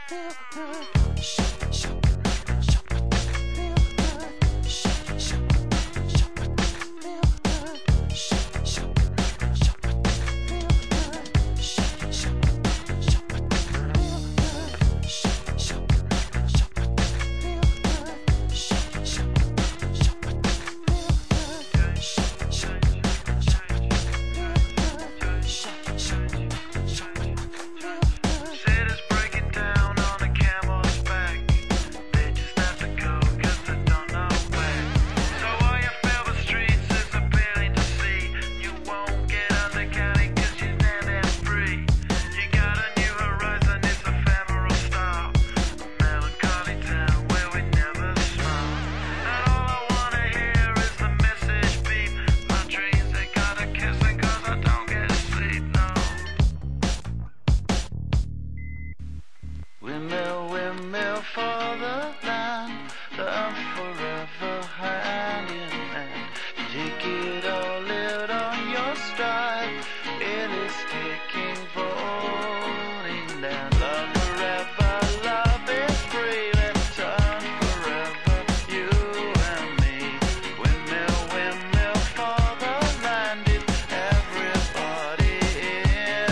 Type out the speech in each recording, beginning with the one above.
Windmill, windmill for the land, love forever hand in hand. Take it all, live on your stride. It is taking, falling down. Love forever, love is free. Let's turn forever, you and me. Windmill, windmill for the land. Is everybody in?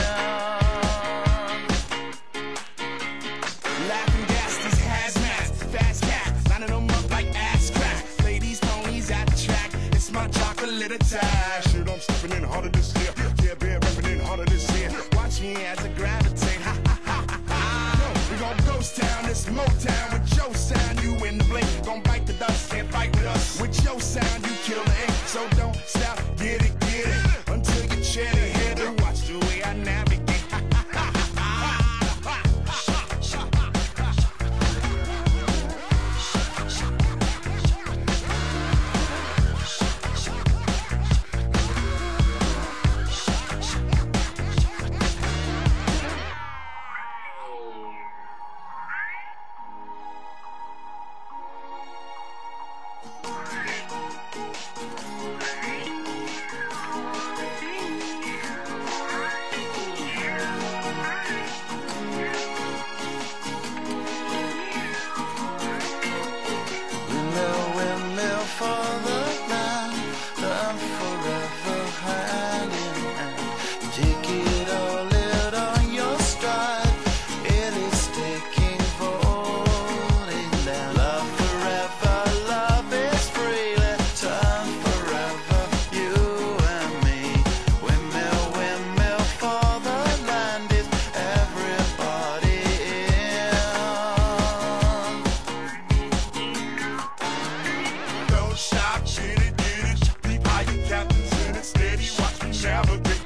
Laughing gas, these hazmats, fast cats, lining them up like ass crack. Ladies, ponies at the track, it's my chocolate attack. Shit, I'm stepping in harder this year. Yeah, bear repping in harder this year. Watch me as I gravitate. Ha ha ha ha ha. Yo, we gon' ghost town, this Motown with your sound. You in the blink, gon' bite the dust, can't fight with us. With your sound, you kill the ink. So don't stop, get it until you chat it. Head and watch the way I navigate. For the land, love forever hand in hand. Take it all, live on your stride. It is taking, falling down. Love forever, love is free. Let's turn forever, you and me. Windmill, windmill for the land. Is everybody in? Don't stop, get it, deep high, you captains in it, steady, watch me navigate.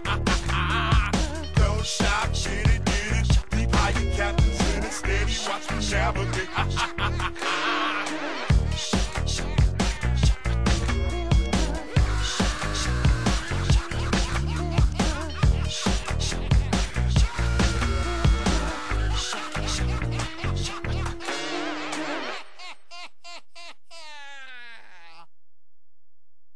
Don't stop, get it, deep high, you captains in it, steady, watch me navigate.